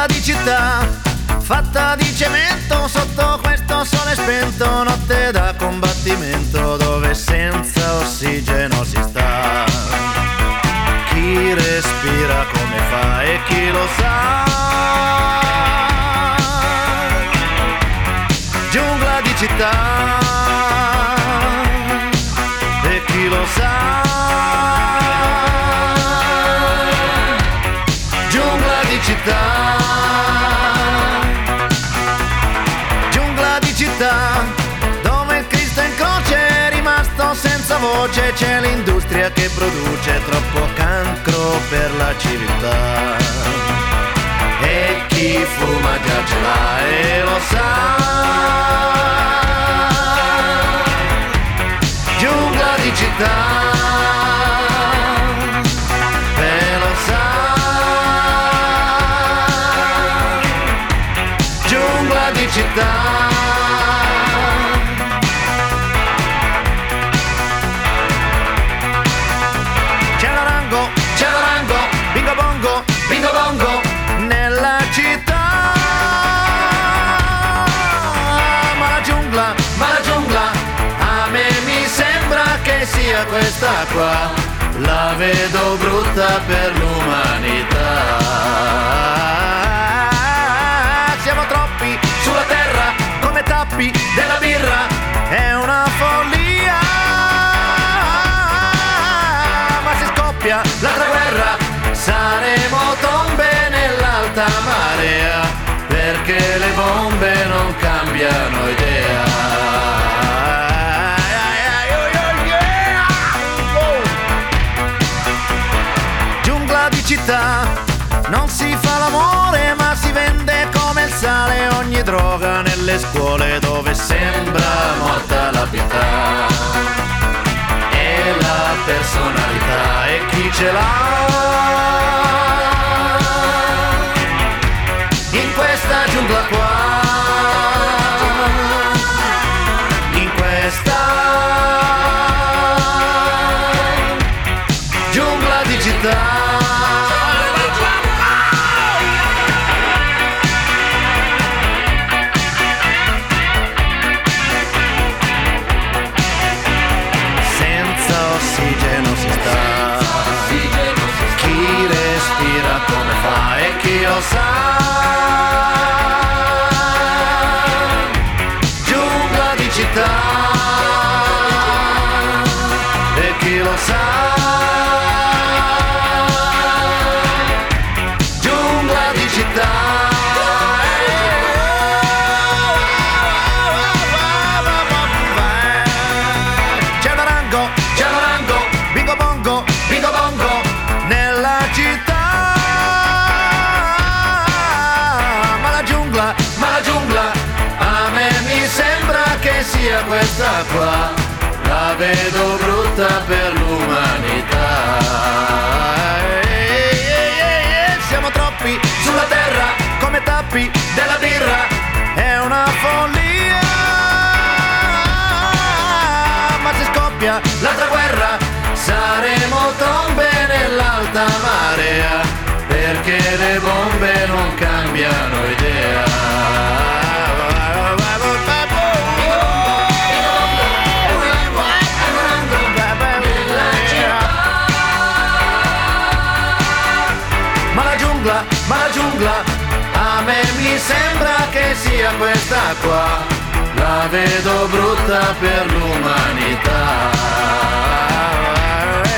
Giungla di città, fatta di cemento, sotto questo sole spento, notte da combattimento, dove senza ossigeno si sta. Chi respira come fa e chi lo sa. Giungla di città, e chi lo sa. Giungla di città, giungla di città, dove il Cristo in croce è rimasto senza voce, c'è l'industria che produce troppo cancro per la civiltà. E chi fuma già ce l'ha e lo sa. Giungla di città, e lo sa. Giungla di città. C'è l'orango, bingo bongo, nella città. Ma la giungla, a me mi sembra che sia questa qua. La vedo brutta per l'umanità. Siamo troppi sulla terra come tappi della birra. È una follia. Ma se scoppia l'altra guerra saremo tombe nell'alta marea, perché le bombe non cambiano idea. Giungla di città, non si fa l'amore ma si vende come il sale, ogni droga nelle scuole dove sembra morta la pietà. E la personalità e chi ce l'ha in questa giungla qua, in questa giungla di città. Ossigeno si sta, chi respira come fa e chi lo sa. Giungla di città, e chi lo sa. Giungla di città. Nella città. Ma la giungla, a me mi sembra che sia questa qua. La vedo brutta per l'umanità. Siamo troppi sulla terra come tappi della birra. È una follia. Ma se scoppia l'altra guerra saremo tombe nell'alta marea, perché le bombe non cambiano idea. Ma la giungla, a me mi sembra che sia questa qua. La vedo brutta per l'umanità.